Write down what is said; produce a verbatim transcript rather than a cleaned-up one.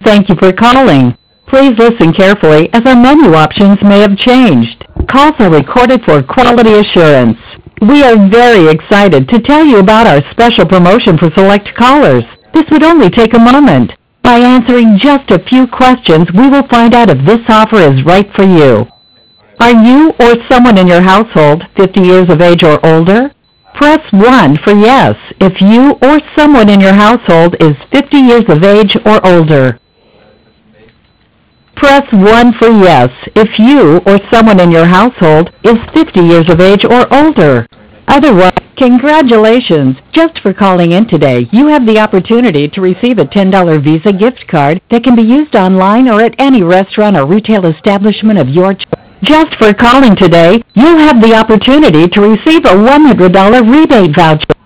Thank you for calling. Please listen carefully as our menu options may have changed. Calls are recorded for quality assurance. We are very excited to tell you about our special promotion for select callers. This would only take a moment. By answering just a few questions, we will find out if this offer is right for you. Are you or someone in your household fifty years of age or older? Press one for yes if you or someone in your household is fifty years of age or older. Press one for yes if you or someone in your household is fifty years of age or older. Otherwise, congratulations! Just for calling in today, you have the opportunity to receive a ten dollar Visa gift card that can be used online or at any restaurant or retail establishment of your choice. Just for calling today, you have the opportunity to receive a one hundred dollar rebate voucher.